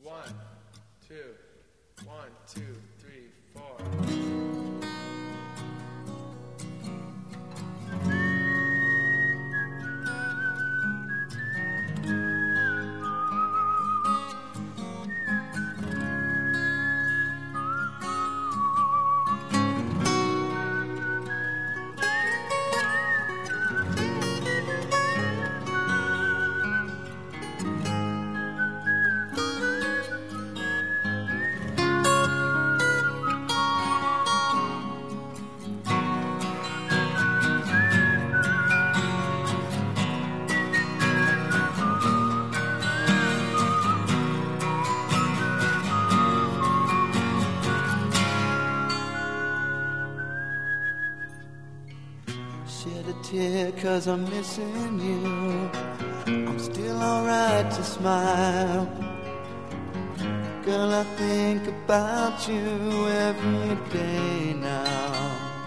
One, two, 1, 2, 3, 4. Shed a tear 'cause I'm missing you. I'm still alright to smile. Girl, I think about you every day now.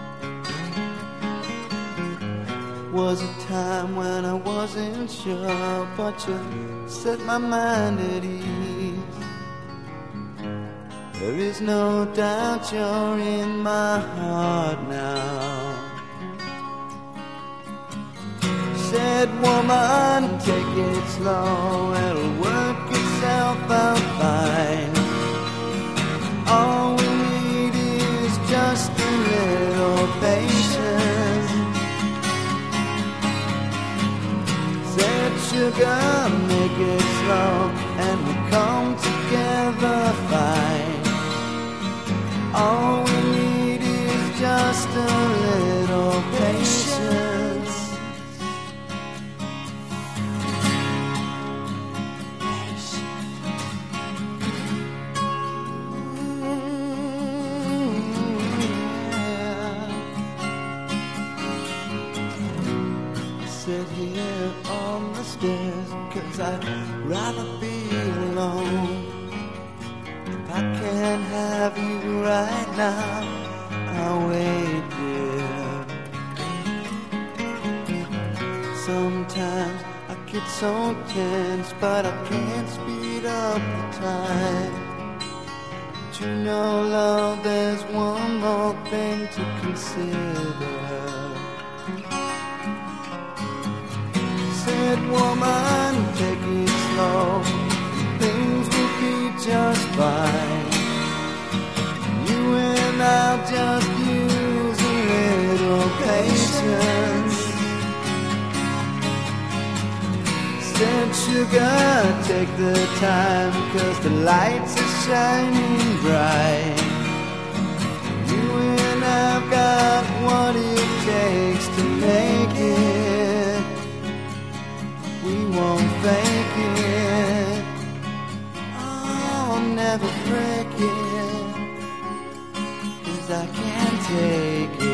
Was a time when I wasn't sure, but you set my mind at ease. There is no doubt you're in my heart now. Said, woman, take it slow, it'll work itself out fine. All we need is just a little patience. Said, sugar, make it slow, and we'll come together fine. All we need is just a little patience. Sit here on the stairs 'cause I'd rather be alone. If I can't have you right now, I'll wait, dear. Sometimes I get so tense, but I can't speed up the time. But you know, love, there's one more thing to consider. Said, woman, take it slow, things will be just fine. You and I'll just use a little patience. Said, sugar, take the time, 'cause the lights are shining bright. You and I've got what it takes to make it. We won't fake it. I'll never break it, 'cause I can't take it.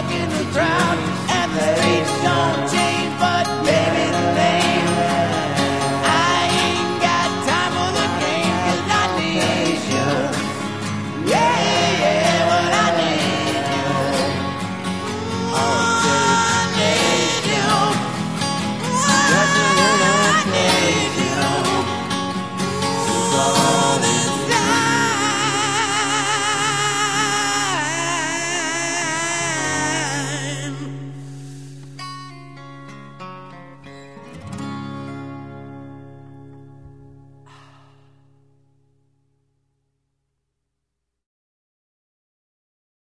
in the crowd.